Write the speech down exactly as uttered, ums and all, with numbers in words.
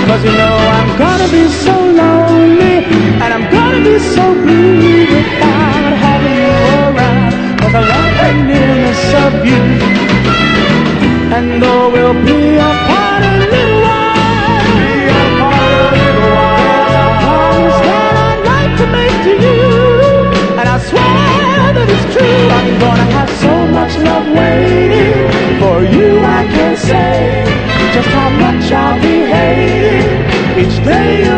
'Cause you know I'm gonna be so lonely, and I'm gonna be so blue without having you around. 'Cause I love the nearness of you. And though we'll be apart a little while, be apart a little while, there's a promise that I'd like to make to you. And I swear that it's true. I'm gonna have so much love waiting for you. I can't say just how much I'll be hating each day.